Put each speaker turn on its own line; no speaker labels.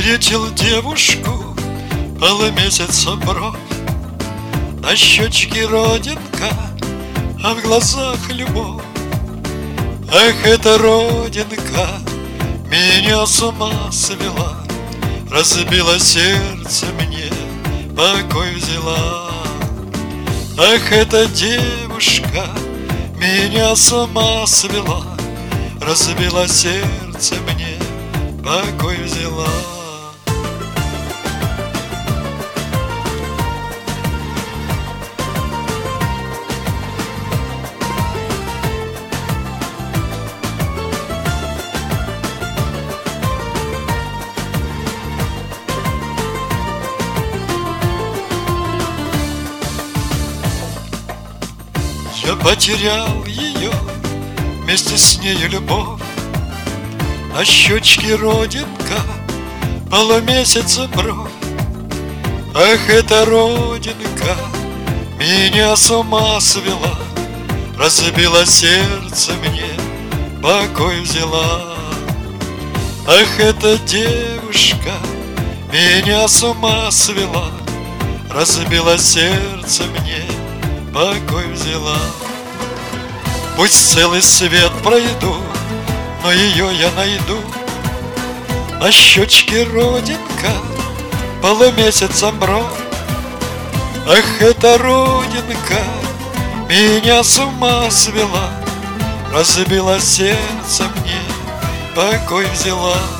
Встретил девушку, полумесяца бровь, на щечке родинка, а в глазах любовь. Ах, эта родинка меня с ума свела, разбила сердце мне, покой взяла. Ах, эта девушка меня с ума свела, разбила сердце мне, покой взяла. Я потерял ее, вместе с нею любовь, на щечке родинка, полумесяца бровь. Ах, эта родинка меня с ума свела, разбила сердце мне, покой взяла. Ах, эта девушка меня с ума свела, разбила сердце мне, покой взяла. Пусть целый свет пройду, но ее я найду. На щечке родинка, полумесяцем бровь. Ах, эта родинка меня с ума свела, разбила сердце мне, покой взяла.